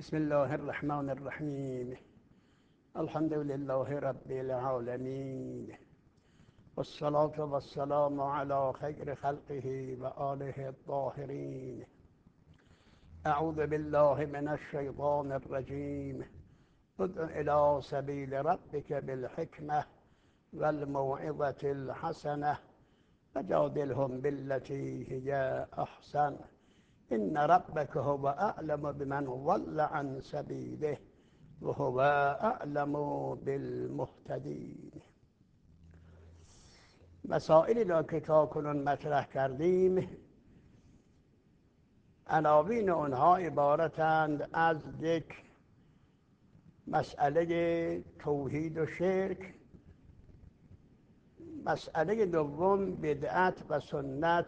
بسم الله الرحمن الرحیم. الحمد لله رب العالمین، والصلاة والسلام على خیر خلقه و آله الطاهرین. اعوذ بالله من الشیطان الرجیم. ادع الى سبیل ربک بالحکمة والموعظة الحسنة وجادلهم بالتي هي احسن. إن ربك هو أعلم بمن ضل عن سبيله وهو أعلم بالمهتدين. مسائلی را که تاکنون مطرح کردیم عناوین آنها عبارتند از یک مسئله توحید و شرک، مسئله دوم بدعت و سنت.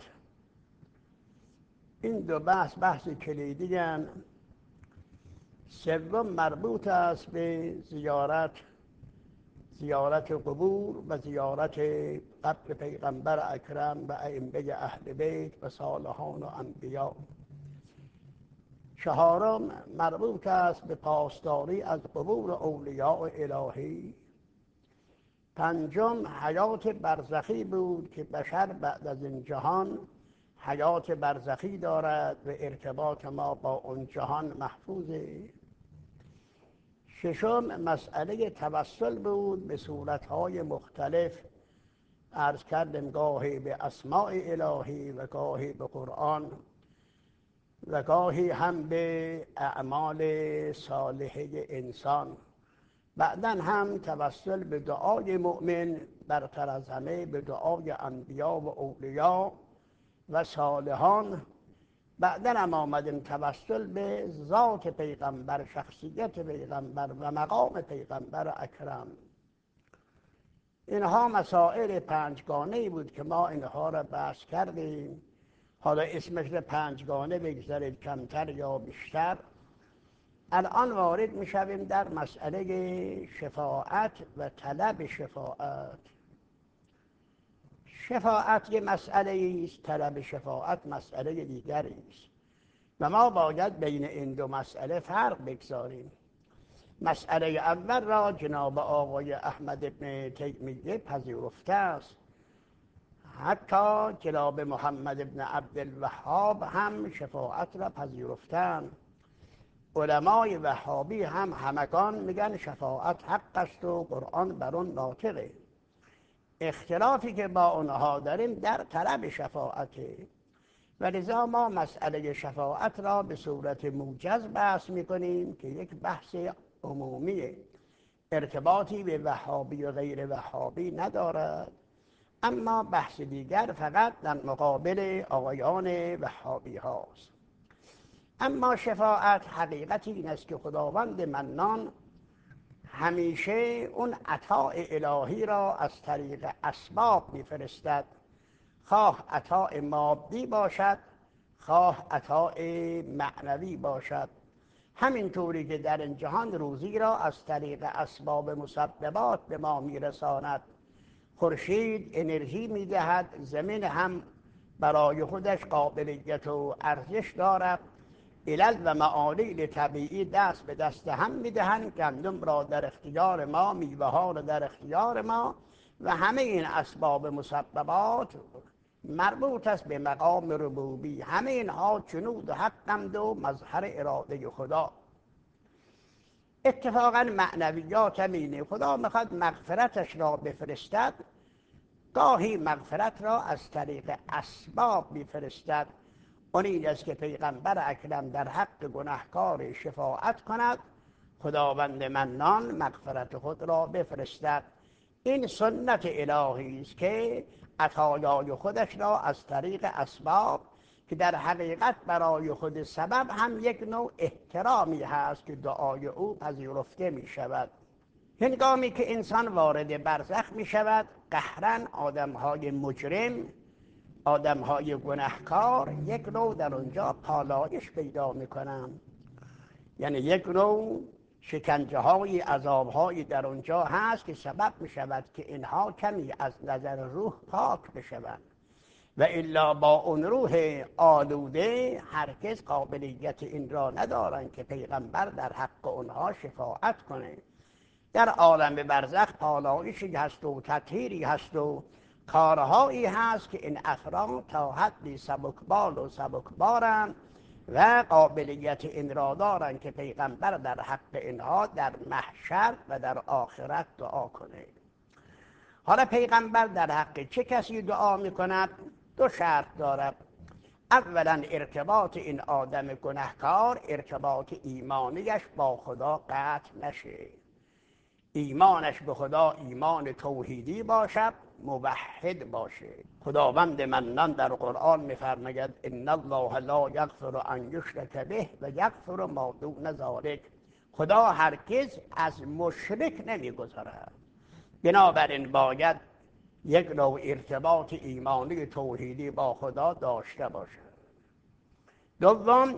این دو بحث کلیدی هستند. سوم مربوط است به زیارت قبور و زیارت قبر پیغمبر اکرم و ائمه اهل بیت و صالحان و انبیا. چهارم مربوط است به پاسداری از قبور اولیاء الهی. پنجم حیات برزخی بود که بشر بعد از این جهان حیات برزخی دارد و ارتباط ما با اون جهان محفوظه. ششم مسئله توسل بود به صورتهای مختلف. عرض کردم گاهی به اسماء الهی و گاهی به قرآن و گاهی هم به اعمال صالحه انسان. بعداً هم توسل به دعای مؤمن، برتر از همه به دعای انبیا و اولیا و صالحان. بعداً هم آمدیم توسل به ذات پیغمبر، شخصیت پیغمبر و مقام پیغمبر اکرم. اینها مسائل پنجگانه‌ای بود که ما اینها را بحث کردیم. حالا اسمش را پنجگانه بگذارید کمتر یا بیشتر. الان وارد میشویم در مسئله شفاعت و طلب شفاعت. شفاعت یه مسئله است، طلب شفاعت مسئله دیگری است و ما باید بین این دو مسئله فرق بگذاریم. مسئله اول را جناب آقای احمد بن تیمیه پذیرفته است. حتی جناب محمد بن عبدالوهاب هم شفاعت را پذیرفتند. علمای وهابی هم همگان میگن شفاعت حق است و قرآن بر آن ناطقه. اختلافی که با اونها داریم در طلب شفاعته و لذا ما مسئله شفاعت را به صورت موجز بحث میکنیم که یک بحث عمومیه، ارتباطی به وهابی و غیر وهابی ندارد، اما بحث دیگر فقط در مقابل آقایان وهابی هاست. اما شفاعت حقیقتی این است که خداوند منان همیشه اون عطاء الهی را از طریق اسباب میفرستد، خواه عطاء مادی باشد خواه عطاء معنوی باشد. همینطوری که در این جهان روزی را از طریق اسباب مسببات به ما میرساند. خورشید انرژی میدهد، زمین هم برای خودش قابلیت و ارزش دارد. علل و معالل طبیعی دست به دست هم میدهند. گندم را در اختیار ما، میوه ها را در اختیار ما و همه این اسباب مسببات مربوط است به مقام ربوبی. همه اینها جنود حقند و مظهر اراده خدا. اتفاقا معنویات هم اینه. خدا میخواد مغفرتش را بفرستد، گاهی مغفرت را از طریق اسباب میفرستد. اون این است که پیغمبر اکرم در حق گناهکار شفاعت کند، خداوند منان مغفرت خود را بفرستد. این سنت الهی است که عطایای خودش را از طریق اسباب که در حقیقت برای خود سبب هم یک نوع احترامی هست که دعای او پذیرفته می شود. هنگامی که انسان وارد برزخ می شود، قهرن آدمهای مجرم، آدمهای گناهکار یک نوع در اونجا پالایش پیدا میکنن. یعنی یک نوع شکنجه های عذاب های در اونجا هست که سبب می شود که اینها کمی از نظر روح پاک بشوند. و الا با اون روح آلوده هرگز قابلیت این را ندارند که پیغمبر در حق اونها شفاعت کنه. در عالم برزخ پالایشی هست و تطهیری هست و کارهایی هست که این افراد تا حدی سبکبال و سبکبارند و قابلیت این را دارند که پیغمبر در حق اینها در محشر و در آخرت دعا کنه. حالا پیغمبر در حق چه کسی دعا میکند؟ دو شرط دارد. اولا ارتباط این آدم گنهکار ارتباط ایمانیش با خدا قطع نشه، ایمانش به خدا ایمان توحیدی باشد، موحد باشه. خداوند منان در قرآن میفرماید ان الله لا یغفر ان یشرک به و یغفر ما دون ذلک. خدا هرگز از مشرک نمیگذرد. بنابراین باید یک نوع ارتباط ایمانی توحیدی با خدا داشته باشد. دوم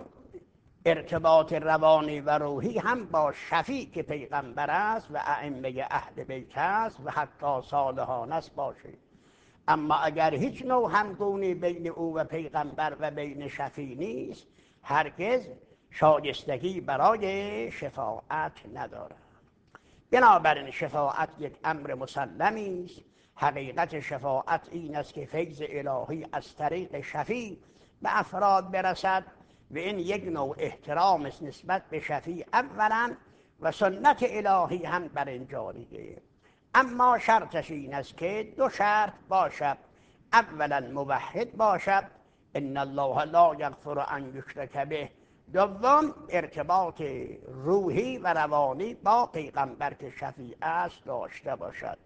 ارتباط روانی و روحی هم با شفیع که پیغمبر است و ائمه اهل بیت است و حتی صالحان است باشه. اما اگر هیچ نوع همگونی بین او و پیغمبر و بین شفیع نیست، هرگز شایستگی برای شفاعت ندارد. بنابراین شفاعت یک امر مسلمی است. حقیقت شفاعت این است که فیض الهی از طریق شفیع به افراد برسد و این یک نوع احترام است نسبت به شفیع اولا و سنت الهی هم بر این جاریه. اما شرطش این است که دو شرط باشد. اولا موحد باشد، ان الله لا یغفر ان یشرک به. دوم ارتباط روحی و روانی با پیغمبر که شفیع است داشته باشد.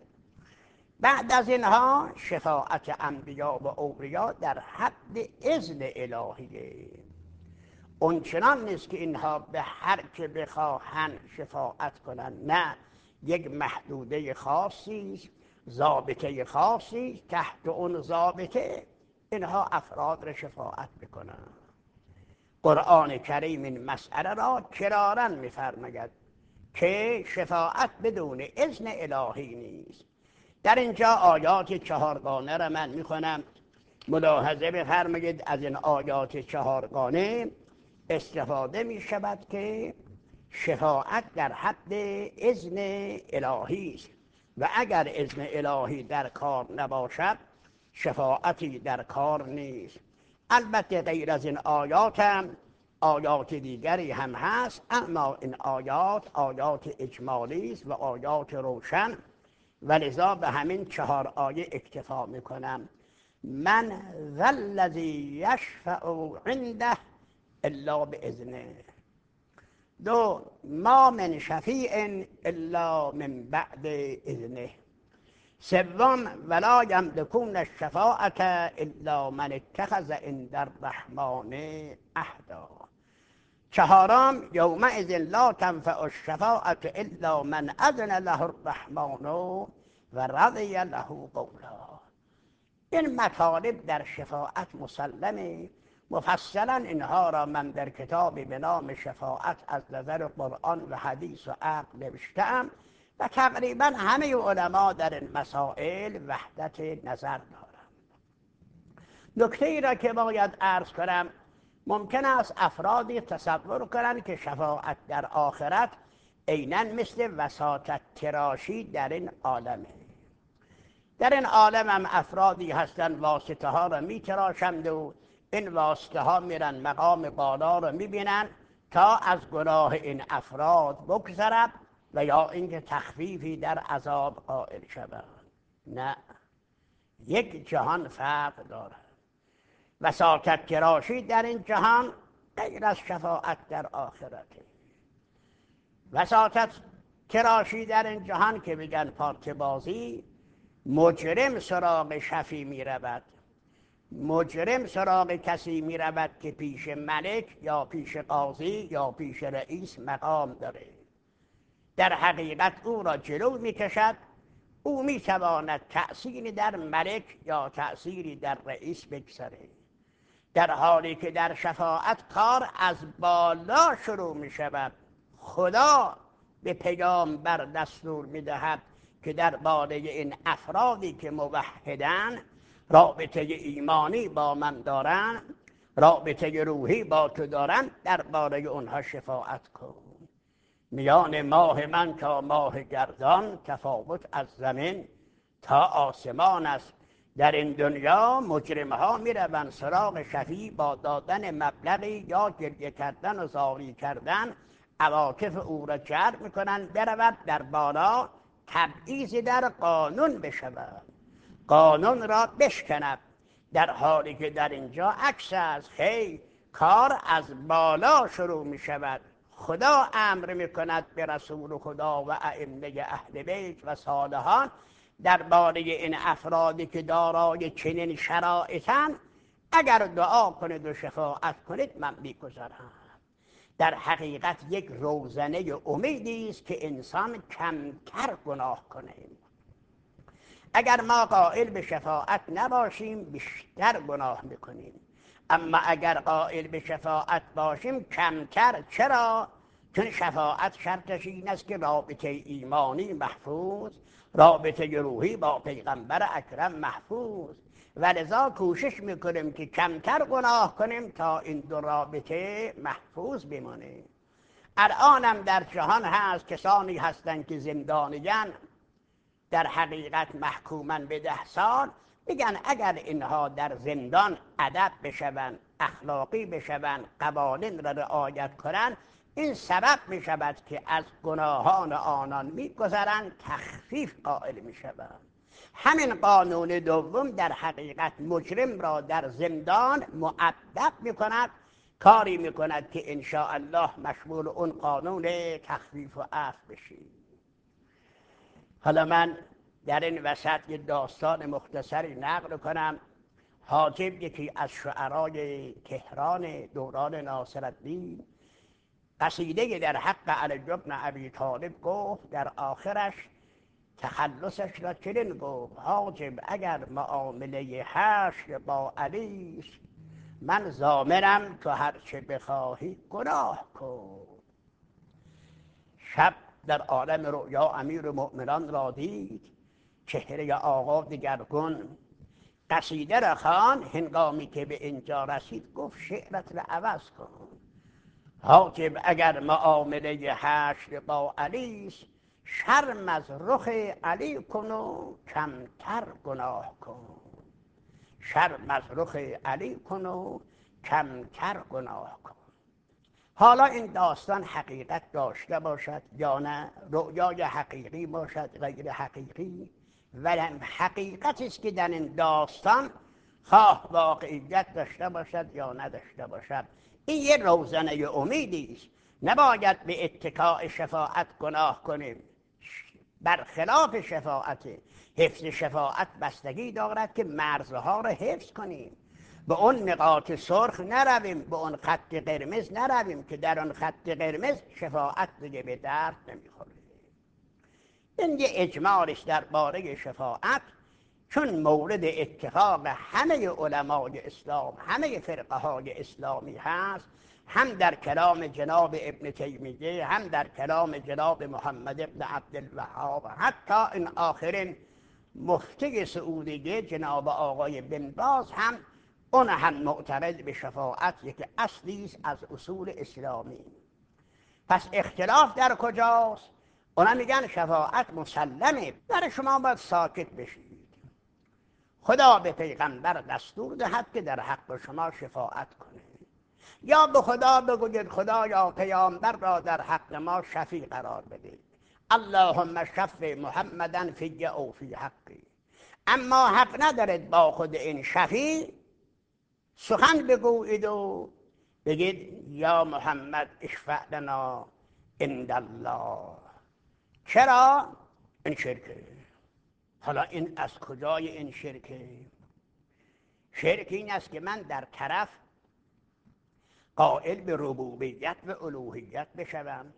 بعد از اینها شفاعت انبیا و اولیا در حد اذن الهیه. اون چنان نیست که اینها به هر که بخواهند شفاعت کنند، نه، یک محدوده خاصی است، ضابطه خاصی، تحت اون ضابطه اینها افراد را شفاعت بکنند. قرآن کریم این مسئله را کراراً می‌فرماید که شفاعت بدون اذن الهی نیست. در اینجا آیات چهارگانه را من میخونم، ملاحظه بفرمایید. از این آیات چهارگانه استفاده می شود که شفاعت در حد اذن الهی است و اگر اذن الهی در کار نباشد شفاعتی در کار نیست. البته غیر از این آیات هم آیات دیگری هم هست، اما این آیات اجمالی است و آیات روشن و لذا به همین 4 آیه اکتفا میکنم. من ذا الذی یشفع عنده الا باذنه. دو، ما من شفیع الا من بعد اذنه. سوم، ولا یملکون الشفاعة الا من اتخذ عند الرحمن عهدا. چهارم، یومئذ لا تنفع الشفاعة الا من اذن له الرحمن و رضی له قولا. این مطالب در شفاعت مسلمه. مفصلا اینها را من در کتابی به نام شفاعت از نظر قرآن و حدیث و عقل نوشتم و تقریبا همه علما در این مسائل وحدت نظر دارند. نکته ای را که باید عرض کنم، ممکن است افرادی تصور کنند که شفاعت در آخرت عیناً مثل وساطت تراشی در این عالمه. در این عالم هم افرادی هستند واسطه ها را می تراشند و این واسطه ها میرن مقام بالا را می بینن تا از گناه این افراد بگذرد و یا اینکه تخفیفی در عذاب قائل شود. نه، یک جهان فرق دارد. وساطت تراشی در این جهان غیر از شفاعت در آخرته. وساطت تراشی در این جهان که میگن پارت بازی، مجرم سراغ شفیع می رود، مجرم سراغ کسی می رود که پیش ملک یا پیش قاضی یا پیش رئیس مقام داره. در حقیقت او را جلو می کشد. او می تواند تأثیری در ملک یا تأثیری در رئیس بگذاره، در حالی که در شفاعت کار از بالا شروع می شود. خدا به پیامبر دستور می دهد که درباره این افرادی که موحدن رابطه ایمانی با من دارن، رابطه روحی با تو دارن، درباره اونها شفاعت کن. میان ماه من تا ماه گردان، تفاوت از زمین تا آسمان است. در این دنیا مجرم ها می روند سراغ شفیع با دادن مبلغی یا گریه کردن و زاری کردن، عواطف او را جلب میکنن برود در بالا تبعیضی در قانون بشود، قانون را بشکند، در حالی که در اینجا عکس است. خیر، کار از بالا شروع می شود. خدا امر می کند به رسول خدا و ائمه اهل بیت و صالحان درباره این افرادی که دارای چنین شرایطن، اگر دعا کنید و شفاعت کنید من میگذارم. در حقیقت یک روزنه امیدی است که انسان کمتر گناه کنه. اگر ما قائل به شفاعت نباشیم بیشتر گناه میکنیم، اما اگر قائل به شفاعت باشیم کمتر. چرا؟ چون شفاعت شرطش این است که رابطه ایمانی محفوظ، رابطه روحی با پیغمبر اکرم محفوظ، و لذا کوشش میکنیم که کمتر گناه کنیم تا این دو رابطه محفوظ بمانه. الانم در جهان هست کسانی هستند که زندانیان، در حقیقت محکومن به 10 سال، میگن اگر اینها در زندان ادب بشوند، اخلاقی بشوند، قوانین را رعایت کنند، این سبب میشود که از گناهان آنان میگذرند، تخفیف قائل میشوند. همین قانون دوم در حقیقت مجرم را در زندان مؤدب میکند، کاری میکند که ان شاء الله مشمول اون قانون تخفیف و عفو بشید. حالا من در این وسط یه داستان مختصری نقل کنم. حاجب یکی از شعرای تهران دوران ناصرالدین قصیده در حق علی بن ابی طالب گفت. در آخرش تخلصش را چنین گفت: حاجب اگر معامله حشر با علی است، من ضامنم تو هرچه بخواهی گناه کن. شب در عالم رؤیا امیرالمؤمنان را دید، چهره آقا دگرگون. قصیده را خواند، هنگامی که به اینجا رسید گفت شعرت را عوض کن. حاجب اگر معامله حشر با علی است، شرم از رخ علی کن و کمتر گناه کن. شرم از رخ علی کن و کمتر گناه کن. حالا این داستان حقیقت داشته باشد یا نه، رؤیای حقیقی باشد غیر حقیقی، ولی حقیقتی است که در این داستان خواه واقعیت داشته باشد یا نداشته باشد، این یه روزنه امیدی است. نباید به اتکاء شفاعت گناه کنیم. برخلاف شفاعت، حفظ شفاعت بستگی دارد که مرزها را حفظ کنیم. به اون نقاط سرخ نرویم، به اون خط قرمز نرویم که در اون خط قرمز شفاعت دیگه به درد نمیخوره. این یه اجمالی است درباره شفاعت، چون مورد اتفاق همه علمای اسلام، همه فرقه های اسلامی هست، هم در کلام جناب ابن تیمیه، هم در کلام جناب محمد ابن عبدالوهاب، حتی این آخرین مفتی سعودیه جناب آقای بن باز هم اون هم معتقد به شفاعت، یک اصلی است از اصول اسلامی. پس اختلاف در کجاست؟ اونا میگن شفاعت مسلمه، در شما باید ساکت بشید. خدا به پیغمبر دستور دهد که در حق شما شفاعت کنه، یا به خدا بگوید خدایا پیامبر را در حق ما شفیع قرار بده، اللهم شف محمدن فی او فی حقی. اما حق ندارد با خود این شفیع سخن بگویید و بگید یا محمد اشفع لنا عند الله. چرا؟ این شرکه. حالا این از کجای این شرکه؟ شرک این است که من در طرف قائل به ربوبیت و الوهیت بشوم،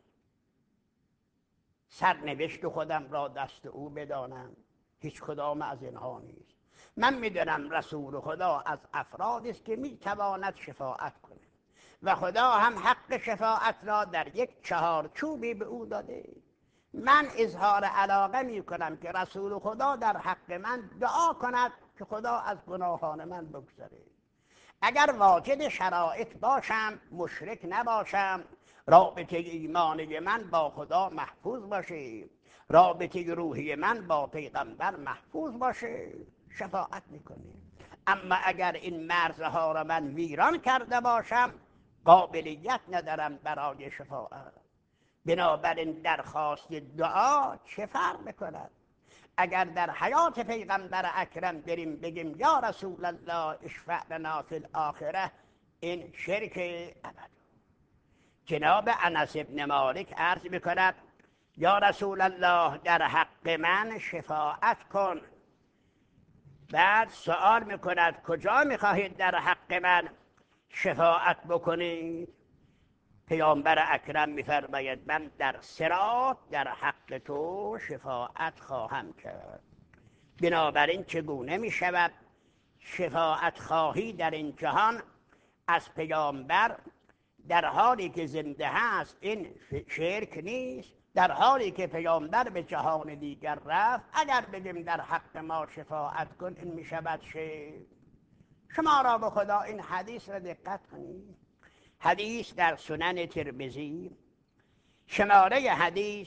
سرنوشت خودم را دست او بدانم. هیچ کدام از اینها نیست. من میدونم رسول خدا از افرادی است که میتواند شفاعت کنه و خدا هم حق شفاعت را در یک چهارچوبی به او داده. من اظهار علاقه میکنم که رسول خدا در حق من دعا کند که خدا از گناهان من بگذره. اگر واجد شرایط باشم، مشرک نباشم، رابطه ایمانی من با خدا محفوظ باشه، رابطه روحی من با پیغمبر محفوظ باشه، شفاعت میکنه. اما اگر این مرزها را من ویران کرده باشم، قابلیت ندارم برای شفاعت. بنابراین درخواست دعا چه فرق میکند؟ اگر در حیات پیغمبر اکرم بریم بگیم یا رسول الله اشفع لنا فی الاخره، این شرک ابد. جناب انس بن مالک عرض میکند یا رسول الله در حق من شفاعت کن. بعد سوال میکند کجا میخواهید در حق من شفاعت بکنید؟ پیامبر اکرم میفرماید من در صراط در حق تو شفاعت خواهم کرد. بنابراین چگونه میشود شفاعت خواهی در این جهان از پیامبر در حالی که زنده هست؟ این شرک نیست. در حالی که پیامبر به جهان دیگر رفت، اگر بگیم در حق ما شفاعت کن، این میشود شرک. شما را به خدا این حدیث را دقت کنید. حدیث در سنن ترمذی، شماره حدیث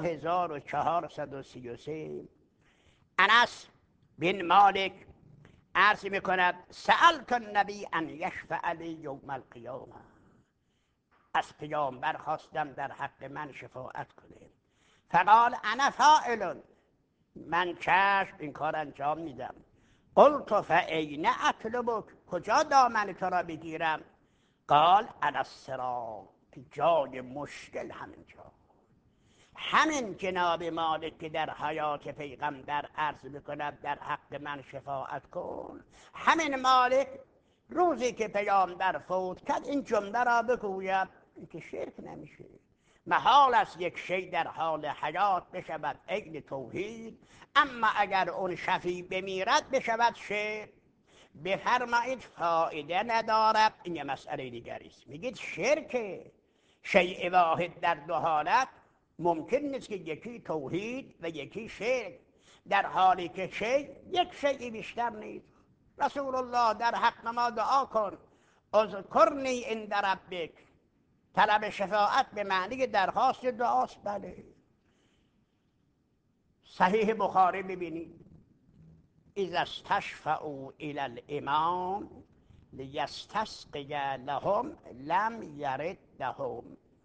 2433. انس بن مالک عرض میکند سألت النبی ان یشفع لی یوم القیامه. از پیامبر خواستم در حق من شفاعت کنه. فقال انا فاعل، من چشم این کار انجام میدم. قلت فاین اطلبک، کجا دامن تو را بگیرم؟ قال علی الصراط، جای مشکل همینجا. همین جناب مالک که در حیات پیغمبر عرض میکند در حق من شفاعت کن، همین مالک روزی که پیامبر فوت کرد این جمله را بگوید، این که شرک نمیشه. محال است یک شی در حال حیات بشود عین توحید، اما اگر اون شفیع بمیرد بشود شرک. بفرمایید فایده ندارد، این یه مسئله دیگری است. میگید شرک شیء واحد در دو حالت ممکن نیست که یکی توحید و یکی شرک، در حالی که یک شیء بیشتر نیست. رسول الله در حق ما دعا کن، اذکرنی عند ربک. طلب شفاعت به معنی درخواست دعاست. بله، صحیح بخاری ببینید اذا استشفعوا الی الامام لیستسقی لهم لم یرد لهم.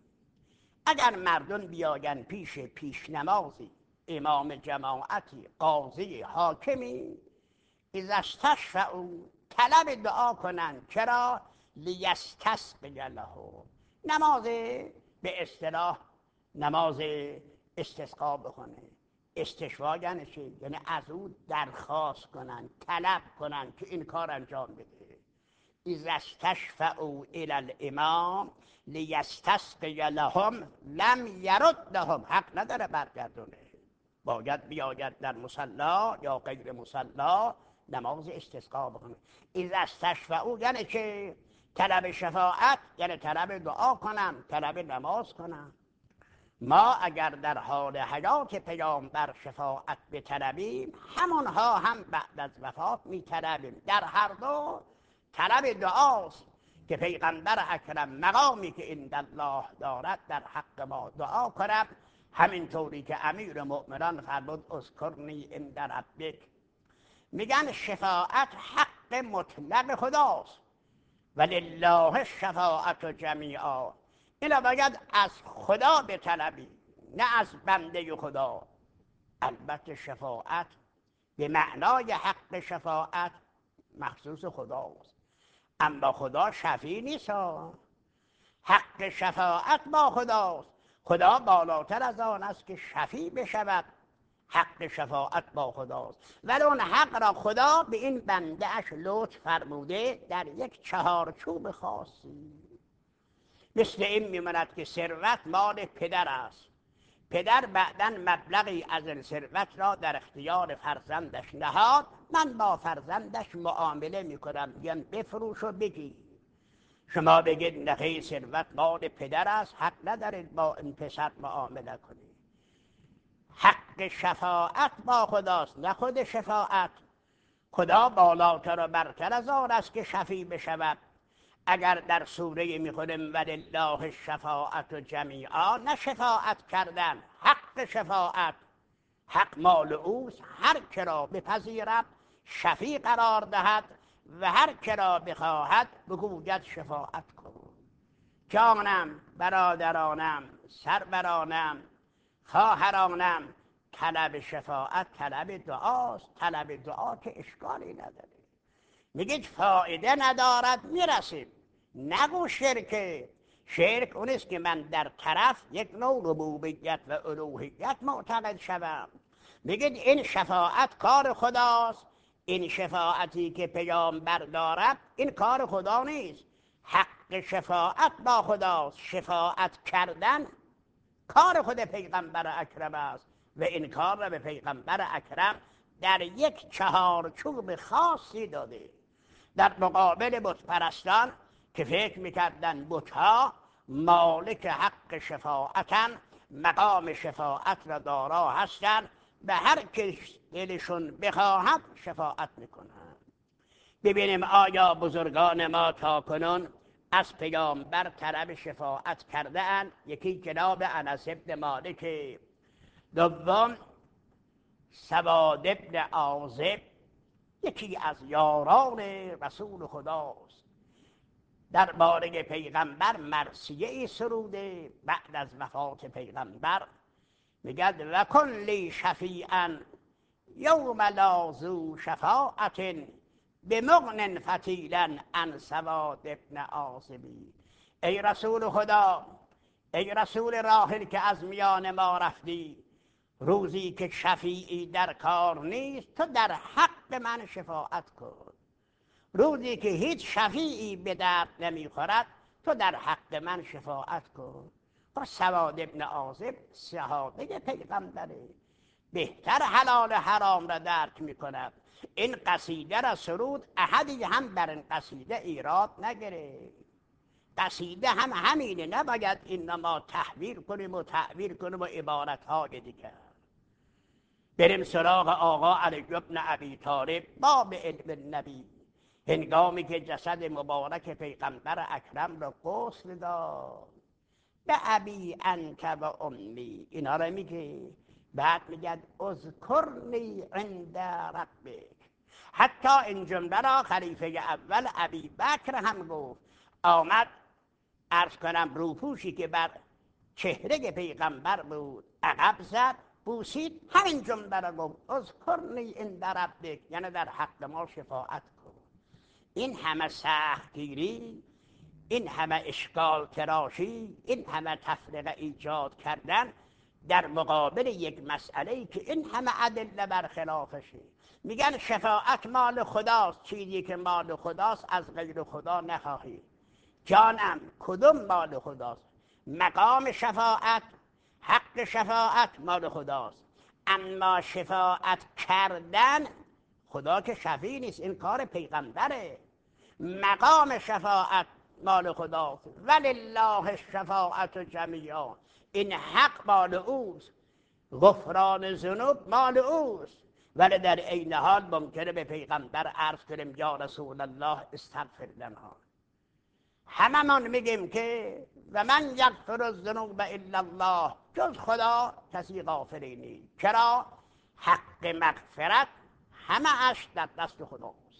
اگر مردم بیاین پیش نمازی، امام جماعتی، قاضی، حاکمی، اذا استشفعوا طلب دعا کنند. چرا؟ لیستسقی لهم، نماز به اصطلاح نماز استسقا بکنه. استشفا یعنی چی؟ یعنی از او درخواست کنن، طلب کنن که این کار انجام بده. اذا استشفعوا الی الامام لیستسقی لهم لم یرد لهم، حق نداره برگردونه، باید بیاید در مصلا یا غیر مصلا نماز استسقا بکنه. اذا استشفعوا یعنی چه؟ طلب شفاعت یعنی طلب دعا کنم، طلب نماز کنم. ما اگر در حال حیات پیامبر شفاعت بطلبیم، همونها هم بعد از وفات میطلبیم. در هر دو طلب دعاست که پیغمبر اکرم مقامی که عند الله دارد در حق ما دعا کنم. همینطوری که امیر مؤمنان فرمود اذکرنی عند ربک. میگن شفاعت حق مطلق خداست، ولله الشفاعة جمیعا. اینا باید از خدا بطلبی، نه از بنده خدا. البته شفاعت به معنای حق شفاعت مخصوص خداست، اما خدا شفیع نیست. حق شفاعت با خداست. خدا بالاتر از آن است که شفیع بشود. حق شفاعت با خداست، ولی اون حق را خدا به این بنده اش لطف فرموده در یک چهارچوب خاصی. مثل این میماند که ثروت مال پدر است، پدر بعداً مبلغی از این ثروت را در اختیار فرزندش نهاد. من با فرزندش معامله میکنم، میگم بفروش و بگیر. شما بگید نخیر ثروت مال پدر است، حق ندارید با این پسر معامله کنید. حق شفاعت با خداست، نه خود شفاعت. خدا بالاتر و برتر از آن است که شفیع بشود. اگر در سوره میخونیم ولله الشفاعة جمیعا، نه شفاعت کردن، حق شفاعت، حق مال اوست، هر که را بپذیرد شفیع قرار دهد و هر که را بخواهد بگوید شفاعت کن. جانم، برادرانم، سرورانم، خواهرانم، طلب شفاعت طلب دعاست. طلب دعا که اشکالی نداره. میگید فایده ندارد، میرسیم. نگو شرکه. شرک اونست که من در طرف یک نوع ربوبیت و الوهیت معتقد شوم. میگید این شفاعت کار خداست. این شفاعتی که پیامبر دارد این کار خدا نیست. حق شفاعت با خداست. شفاعت کردن کار خود پیغمبر اکرم است و این کار را به پیغمبر اکرم در یک چهارچوب خاصی داده. در مقابل بت پرستان که فکر میکردن بتها مالک حق شفاعتن، مقام شفاعت را دارا هستن، به هر که دلشون بخواهد شفاعت میکنن. ببینیم آیا بزرگان ما تا کنون از پیامبر طلب شفاعت کرده اند؟ یکی جناب انس بن مالک، دوم سواد بن عازب، یکی از یاران رسول خداست. درباره پیغمبر مرثیه ای سروده بعد از وفات پیغمبر، میگد و کلی شفیعا یوم لا ذو شفاعت بمغن فتیلا عن سواد ابن عازبی. ای رسول خدا، ای رسول راحل که از میان ما رفتی، روزی که شفیعی در کار نیست تو در حق من شفاعت کن. روزی که هیچ شفیعی به درد نمیخورد تو در حق من شفاعت کن. و سواد ابن عازب صحابه پیغمبره، بهتر حلال حرام را درک میکند. این قصیده را سرود، احدی هم در این قصیده ایراد نگرفت. قصیده هم همینه، نباید این ما تحویل کنیم و تعبیر کنیم و عبارتهای دیگر. بریم سراغ آقا علی بن ابی طالب باب علم نبی. هنگامی که جسد مبارک پیغمبر اکرم را غسل داد، به ابی انت و امی، اینا را میگه. بعد میگه اذکرنی عند ربک. حتی این جمله را خلیفه اول ابی بکر هم گفت. آمد عرض کنم روپوشی که بر چهره پیغمبر بود عقب زد، بوسید، همین جمله را گفت اذکرنی عند ربک، یعنی در حق ما شفاعت کن. این همه سختگیری، این همه اشکال تراشی، این همه تفرقه ایجاد کردن در مقابل یک مسئله که این همه ادله برخلافشه. میگن شفاعت مال خداست، چیزی که مال خداست از غیر خدا نخواهی. جانم، کدوم مال خداست؟ مقام شفاعت، حق شفاعت مال خداست، اما شفاعت کردن خدا که شفیع نیست، این کار پیغمبره. مقام شفاعت مال خداست. ولله الشفاعة جمیعا، این حق مال اوست، غفران ذنوب مال اوست. ولی در عین حال ممکنه به پیغمبر عرض کنیم یا رسول الله استغفر لنا. هممون میگیم که و من یغفر الذنوب الا الله، جز خدا کسی غافلی نیست. چرا؟ حق مغفرت همه اش در دست خداست،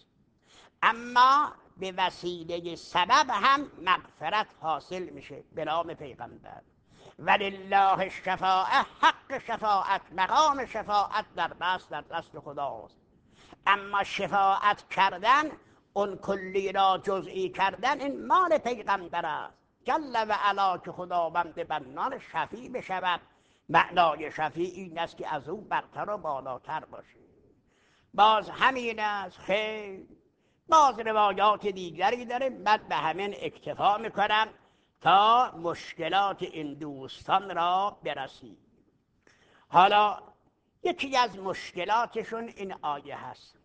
اما به وسیله سبب هم مغفرت حاصل میشه به نام پیغمبر. ولله الشفاعة، حق شفاعت، مقام شفاعت در دست خداست، اما شفاعت کردن، اون کلی را جزئی کردن، این مال پیغمبر است جل و علا، که خداوند بندان شفیع بشود. معنای شفیع این است که از او برتر و بالاتر باشه. باز همین است. خیر، باز روایات دیگری داره، بعد به همین اکتفا میکنم تا مشکلات این دوستان را برسیم. حالا یکی از مشکلاتشون این آیه هست.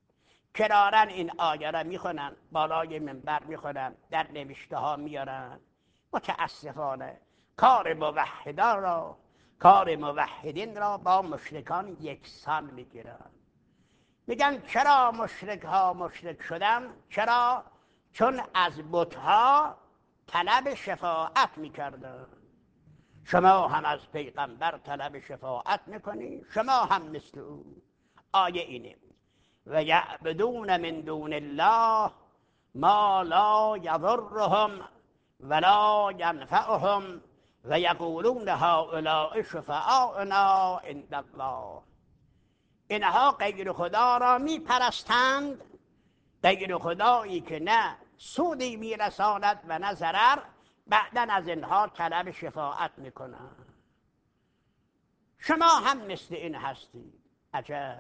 کرارن این آیه را میخونن، بالای منبر میخونن، در نوشته ها میارن. متاسفانه کار موحدان را، کار موحدین را با مشرکان یکسان میگیرن. میگن چرا مشرک ها مشرک شدن؟ چرا؟ چون از بتها طلب شفاعت میکردن. شما هم از پیغمبر طلب شفاعت میکنی، شما هم مثل او. آیه اینه: و یعبدون من دون الله ما لا یضرهم ولا ینفعهم و یقولون هؤلاء شفعاؤنا عند الله. اینها غیر خدا را میپرستند، غیر خدایی که نه سودی میرساند و نه ضرر. بعدن از اینها طلب شفاعت میکنند. شما هم مثل این هستید. عجب.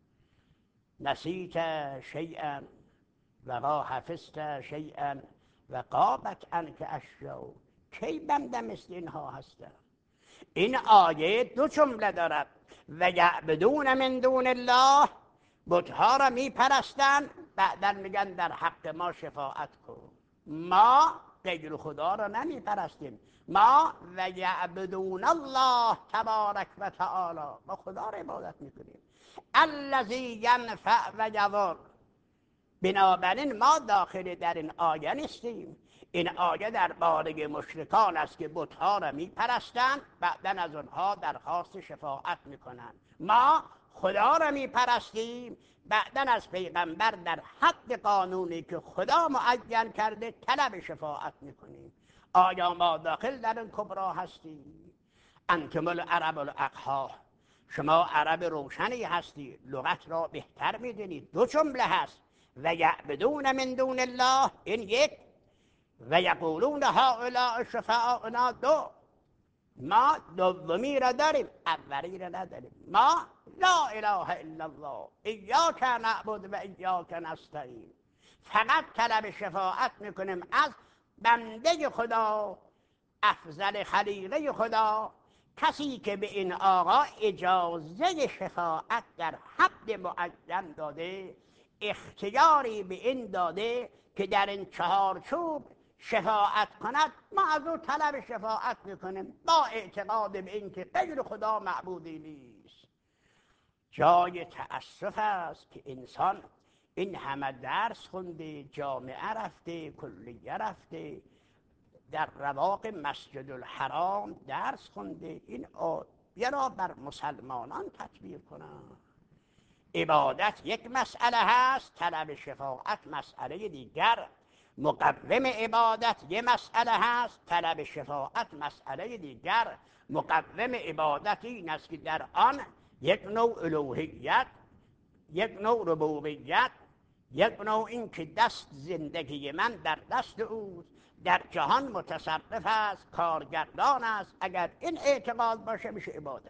نسیت شیئا و حفظت شیئا و غابت عنک اشیاء. کی بنده مثل اینها هستم؟ این آیه دو جمله دارد: و یعبدون من دون الله، بتها را میپرستند، بعدا میگن در حق ما شفاعت کن. ما غیر خدا را نمیپرستیم، ما و یعبدون الله تبارک و تعالی، ما خدا را عبادت میکنیم. الذی ینفع و یضر. بنابراین ما داخل در این آیه نیستیم. این آیه درباره مشرکان است که بتها را میپرستند، بعدن از آنها درخواست شفاعت میکنند. ما خدا را میپرستیم، بعدن از پیغمبر در حد قانونی که خدا معین کرده طلب شفاعت میکنیم. آیا ما داخل در این کبرا هستیم؟ انتم العرب الاقحا. شما عرب روشنی هستی، لغت را بهتر میدونید. دو جمله هست: و یعبدون من دون الله، این یک، و یقولون هؤلاء شفعاؤنا، دو. ما دومی را داریم، اولی را نداریم. ما لا اله الا الله ایاک نعبد و ایاک نستعین. فقط طلب شفاعت میکنیم از بنده خدا، افضل خلیقه خدا، کسی که به این آقا اجازه شفاعت در حد معین داده، اختیاری به این داده که در این چهارچوب شفاعت کند. ما از او طلب شفاعت میکنیم با اعتقاد به این که غیر خدا معبودی نیست. جای تأسف است که انسان این همه درس خونده، جامعه رفته، کلیه رفته، در رواق مسجد الحرام درس خونده، این آیه را بر مسلمانان تطبیق کنند. عبادت یک مسئله هست، طلب شفاعت مسئله دیگر. مقوم عبادت یک مسئله هست، طلب شفاعت مسئله دیگر. مقوم عبادت این است که در آن یک نوع الوهیت، یک نوع ربوبیت، یک نوع این که دست زندگی من در دست اوست، در جهان متصرف است، کارگردان است. اگر این اعتقاد باشه میشه عبادت.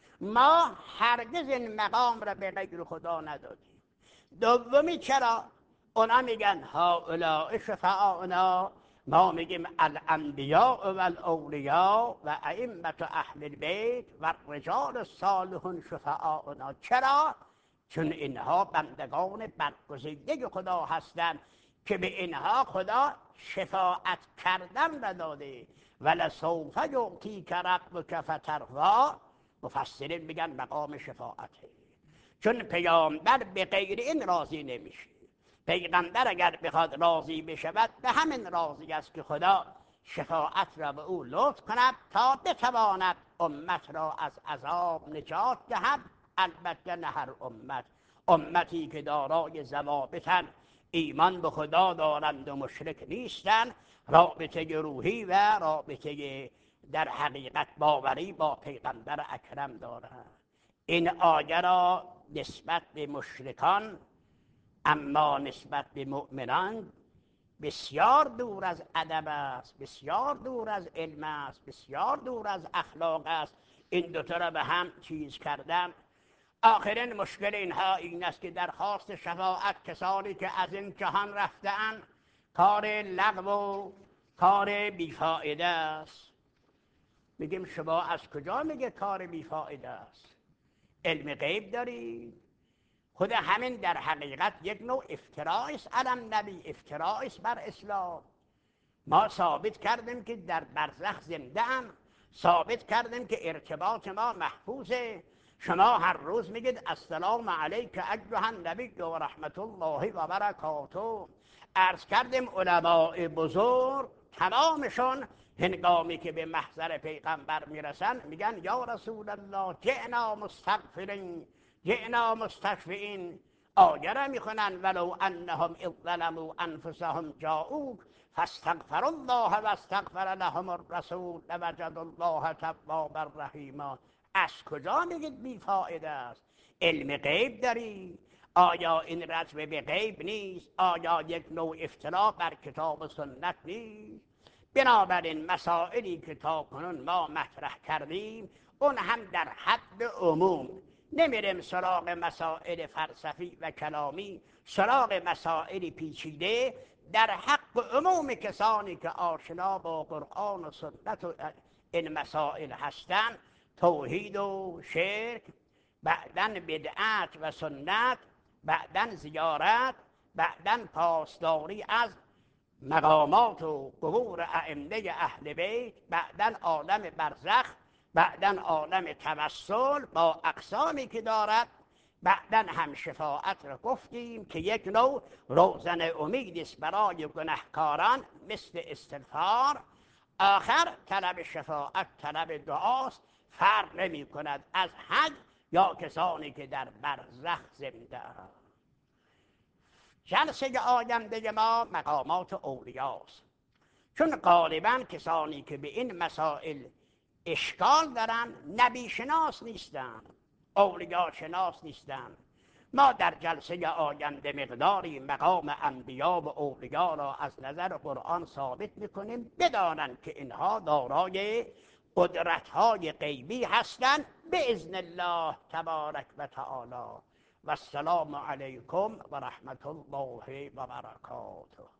ما هرگز این مقام را به غیر خدا ندادیم. دومی چرا؟ اونا میگن هؤلاء شفعاؤنا، ما میگیم الانبیاء و الاولیاء و ائمة اهل البیت و الرجال الصالحون شفعاؤنا. چرا؟ چون اینها بندگان برگزیده خدا هستند که به اینها خدا شفاعت کردن را داده. ولسوف یعطیک ربک فترضی. مفسرین میگن مقام شفاعته، چون پیامبر به غیر این راضی نمیشه. پیغمبر اگر بخواد راضی بشود به همین راضی است که خدا شفاعت را به او لطف کند تا بتواند امت را از عذاب نجات دهد. البته نه هر امت، امتی که دارای ضوابطن، ایمان به خدا دارند و مشرک نیستند، رابطه روحی و رابطه در حقیقت باوری با پیغمبر اکرم دارند. این آیه را نسبت به مشرکان، اما نسبت به مؤمنان بسیار دور از ادب است، بسیار دور از علم است، بسیار دور از اخلاق است. این دوتا را به هم چیز کردن. آخرین مشکل اینها این است که درخواست شفاعت کسانی که از این جهان رفته‌اند کار لغو و کار بیفایده است. میگیم شما از کجا میگه کار بیفایده است؟ علم غیب دارید؟ خود همین در حقیقت یک نوع افتراء است علی النبی، افتراء است بر اسلام. ما ثابت کردیم که در برزخ زنده ام، ثابت کردیم که ارتباط ما محفوظه، شما هر روز میگید السلام علیک ایها النبی و رحمت الله و برکاته. عرض کردیم علماء بزرگ تمامشون هنگامی که به محضر پیغمبر میرسن میگن یا رسول الله جئنا مستغفرین جئنا مستشفعین. آیه میخونن ولو انهم اذ ظلموا انفسهم جاءوک فاستغفر الله و استغفر لهم الرسول لوجدوا الله توابا رحیما. از کجا میگید بیفایده است؟ علم غیب داری؟ آیا این رجوع به غیب نیست؟ آیا یک نوع افترا بر کتاب و سنت نیست؟ بنابراین مسائلی که تاکنون ما مطرح کردیم اون هم در حد عموم، نمیریم سراغ مسائل فلسفی و کلامی، سراغ مسائل پیچیده. در حق عموم کسانی که آشنا با قرآن و سنت و این مسائل هستند، توحید و شرک، بعداً بدعت و سنت، بعداً زیارت، بعداً پاسداری از مقامات و قبور ائمه اهل بیت، بعداً عالم برزخ، بعداً عالم توسل با اقسامی که دارد، بعداً هم شفاعت را گفتیم که یک نوع روزن امید است برای گنهکاران مثل استغفار. آخر طلب شفاعت طلب دعاست، فرق نمی کند از حج یا کسانی که در برزخ زنده. جلسه آینده ما مقامات اولیاست، چون غالبا کسانی که به این مسائل اشکال دارن نبی شناس نیستن، اولیا شناس نیستن. ما در جلسه آینده مقداری مقام انبیا و اولیا را از نظر قرآن ثابت میکنیم، بدانند که اینها دارای قدرت‌های غیبی هستند باذن الله تبارک و تعالی. و السلام علیکم و رحمت الله و برکاته.